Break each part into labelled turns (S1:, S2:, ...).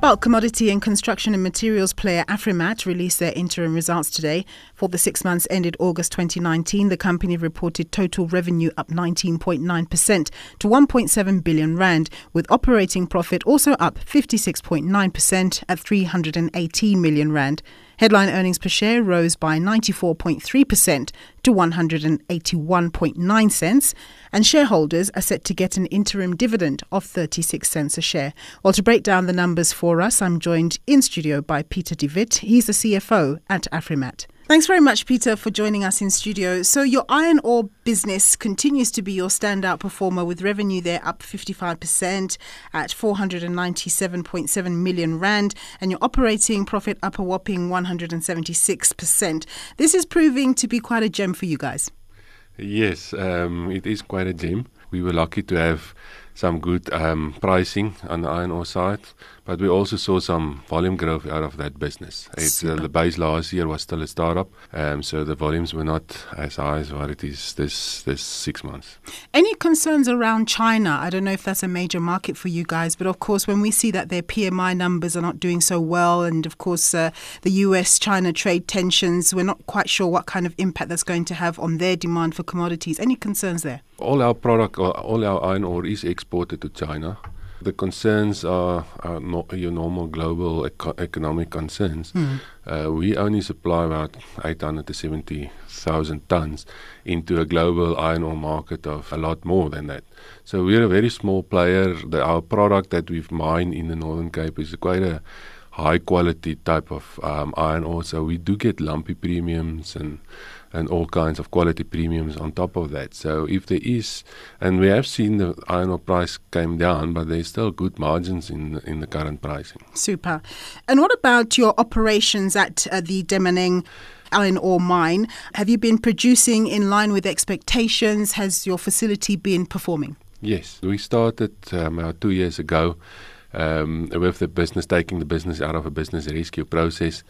S1: Well, commodity and construction and materials player Afrimat released their interim results today. For the 6 months ended August 2019, the company reported total revenue up 19.9% to 1.7 billion rand, with operating profit also up 56.9% at 318 million rand. Headline earnings per share rose by 94.3% to 181.9 cents, and shareholders are set to get an interim dividend of 36 cents a share. Well, to break down the numbers for us, I'm joined in studio by Peter de Wit. He's the CFO at Afrimat. Thanks very much, Peter, for joining us in studio. So your iron ore business continues to be your standout performer, with revenue there up 55% at 497.7 million rand, and your operating profit up a whopping 176%. This is proving to be quite a gem for you guys.
S2: Yes, it is quite a gem. We were lucky to have some good pricing on the iron ore side, but we also saw some volume growth out of that business. The base last year was still a startup, so the volumes were not as high as what it is this 6 months.
S1: Any concerns around China? I don't know if that's a major market for you guys, but of course when we see that their PMI numbers are not doing so well, and of course the US-China trade tensions, we're not quite sure what kind of impact that's going to have on their demand for commodities. Any concerns there?
S2: All our iron ore is exported to China. The concerns are not your normal global economic concerns. We only supply about 870,000 tons into a global iron ore market of a lot more than that. So we're a very small player. Our product that we've mined in the Northern Cape is quite a high quality type of iron ore, so we do get lumpy premiums and all kinds of quality premiums on top of that. So if there is, and we have seen the iron ore price came down, but there's still good margins in the current pricing.
S1: Super. And what about your operations at the Mponeng iron ore mine? Have you been producing in line with expectations? Has your facility been performing?
S2: Yes, we started about 2 years ago with the business, taking the business out of a business rescue process.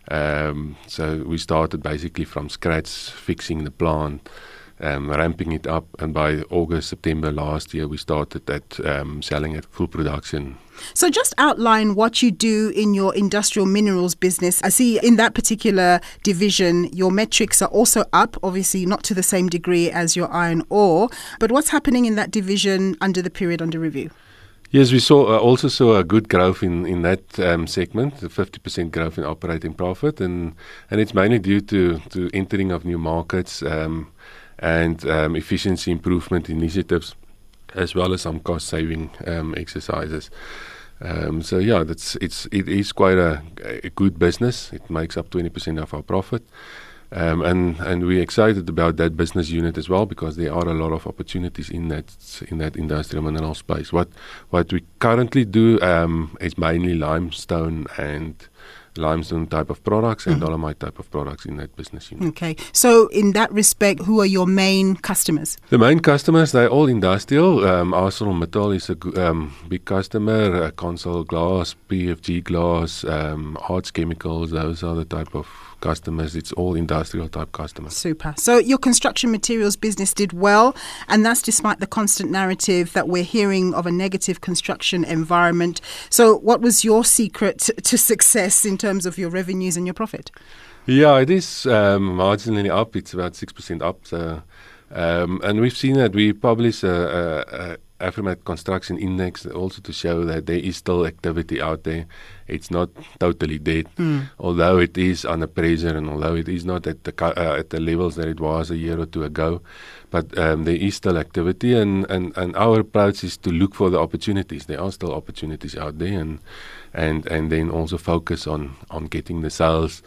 S2: So we started basically from scratch, fixing the plant, ramping it up, and by August, September last year, we started at selling at full production.
S1: So just outline what you do in your industrial minerals business. I see in that particular division, your metrics are also up, obviously not to the same degree as your iron ore, but what's happening in that division under the period under review?
S2: Yes, we also saw a good growth in that segment, the 50% growth in operating profit, and it's mainly due to entering of new markets and efficiency improvement initiatives, as well as some cost saving exercises. So yeah, it is quite a good business. It makes up 20% of our profit. And we're excited about that business unit as well, because there are a lot of opportunities in that industrial mineral space. What we currently do is mainly limestone type of products and dolomite type of products in that business unit.
S1: Okay, so in that respect, who are your main customers?
S2: The main customers, they're all industrial. ArcelorMittal is a big customer, Consol Glass, PFG Glass, Arts Chemicals, those are the type of customers. It's all industrial type customers.
S1: Super. So your construction materials business did well, and that's despite the constant narrative that we're hearing of a negative construction environment. So what was your secret to success in terms of your revenues and your profit?
S2: Yeah, it is marginally up. It's about 6% up. So, and we've seen that we publish a Afrimat Construction Index also to show that there is still activity out there. It's not totally dead, although it is under pressure, and although it is not at the levels that it was a year or two ago. But there is still activity, and our approach is to look for the opportunities. There are still opportunities out there, and then also focus on getting the sales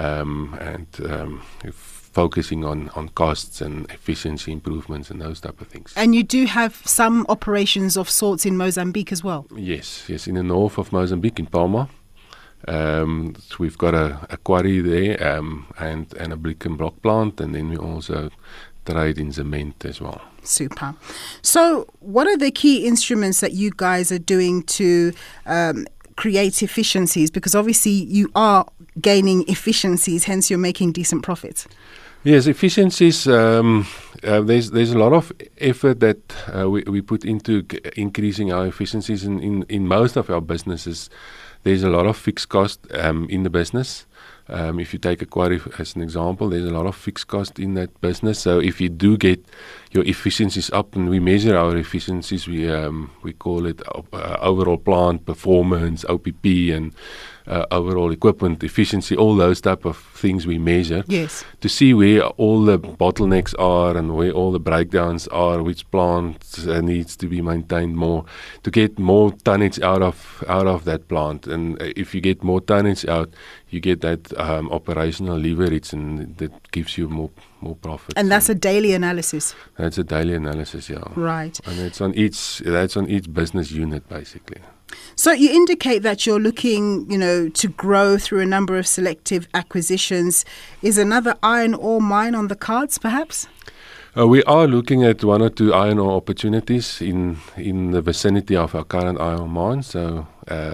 S2: focusing on costs and efficiency improvements and those type of things.
S1: And you do have some operations of sorts in Mozambique as well?
S2: Yes, in the north of Mozambique, in Palma. We've got a quarry there and a brick and block plant, and then we also trade in cement as well.
S1: Super. So what are the key instruments that you guys are doing to create efficiencies? Because obviously you are gaining efficiencies, hence you're making decent profits.
S2: Yes, efficiencies, there's a lot of effort that we put into increasing our efficiencies in most of our businesses. there's a lot of fixed cost in the business. If you take a quarry as an example, there's a lot of fixed cost in that business. So if you do get your efficiencies up, and we measure our efficiencies, we call it overall plant performance, OPP, and overall equipment efficiency, all those type of things we measure.
S1: Yes.
S2: To see where all the bottlenecks are and where all the breakdowns are, which plant needs to be maintained more, to get more tonnage out of that plant. And if you get more tonnage out, you get that operational leverage, and that gives you more profit.
S1: And that's a daily analysis.
S2: That's a daily analysis, yeah.
S1: Right.
S2: And that's on each business unit, basically.
S1: So you indicate that you're looking, to grow through a number of selective acquisitions. Is another iron ore mine on the cards, perhaps?
S2: We are looking at one or two iron ore opportunities in the vicinity of our current iron ore mine. So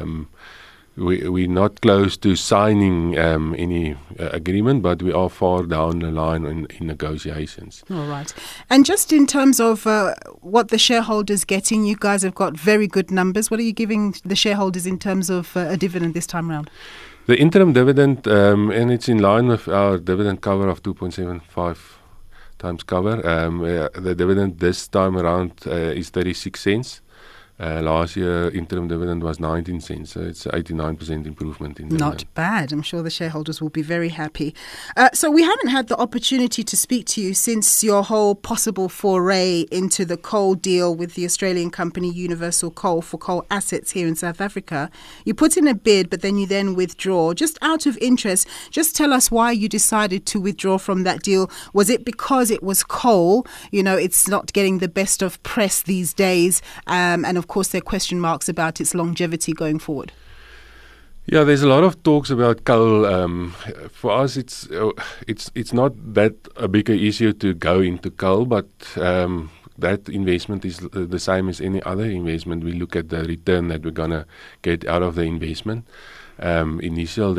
S2: we're not close to signing any agreement, but we are far down the line in negotiations.
S1: All right. And just in terms of what the shareholders getting, you guys have got very good numbers. What are you giving the shareholders in terms of a dividend this time around?
S2: The interim dividend, and it's in line with our dividend cover of 2.75 times cover. The dividend this time around is 36 cents. Last year, interim dividend was 19 cents, so it's 89% improvement in dividend.
S1: Not bad. I'm sure the shareholders will be very happy. So we haven't had the opportunity to speak to you since your whole possible foray into the coal deal with the Australian company Universal Coal for coal assets here in South Africa. You put in a bid, but then you withdraw. Just out of interest, just tell us why you decided to withdraw from that deal. Was it because it was coal? It's not getting the best of press these days, and of course, there are question marks about its longevity going forward.
S2: Yeah, there's a lot of talks about coal. For us, it's not that a bigger issue to go into coal, but that investment is the same as any other investment. We look at the return that we're gonna get out of the investment. The initial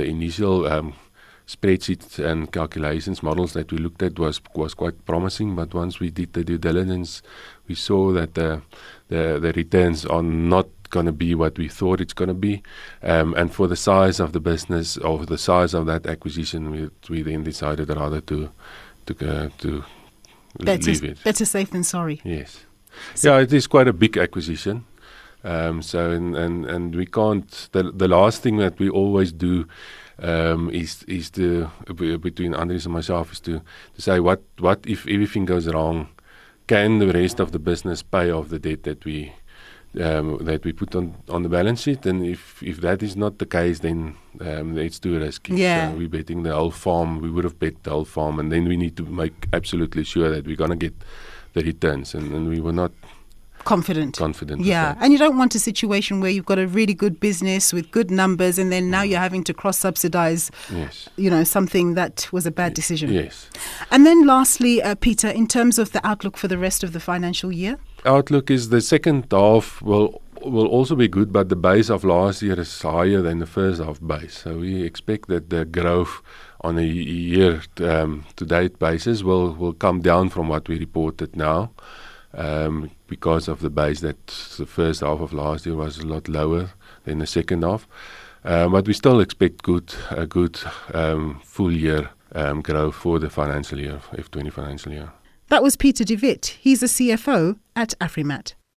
S2: spreadsheets and calculations models that we looked at was quite promising, but once we did the due diligence, we saw that the returns are not going to be what we thought it's going to be, and for the size of the business, or the size of that acquisition, we then decided rather to leave it. Better
S1: safe than sorry.
S2: Yes. Yeah, it is quite a big acquisition. So and we can't. The last thing that we always do is to, between Andries and myself, is to say what if everything goes wrong, can the rest of the business pay off the debt that we put on the balance sheet? And if that is not the case, then it's too risky.
S1: Yeah.
S2: So we're betting the whole farm. We would have bet the whole farm, and then we need to make absolutely sure that we're going to get the returns, and we were not confident.
S1: Yeah, and you don't want a situation where you've got a really good business with good numbers, and then now you're having to cross-subsidize, something that was a bad decision.
S2: Yes.
S1: And then lastly, Peter, in terms of the outlook for the rest of the financial year?
S2: Outlook is the second half will also be good, but the base of last year is higher than the first half base. So we expect that the growth on a year-to-date basis will come down from what we reported now. Because of the base that the first half of last year was a lot lower than the second half. But we still expect a good full year growth for the financial year, F20 financial year.
S1: That was Peter de Wit. He's the CFO at Afrimat.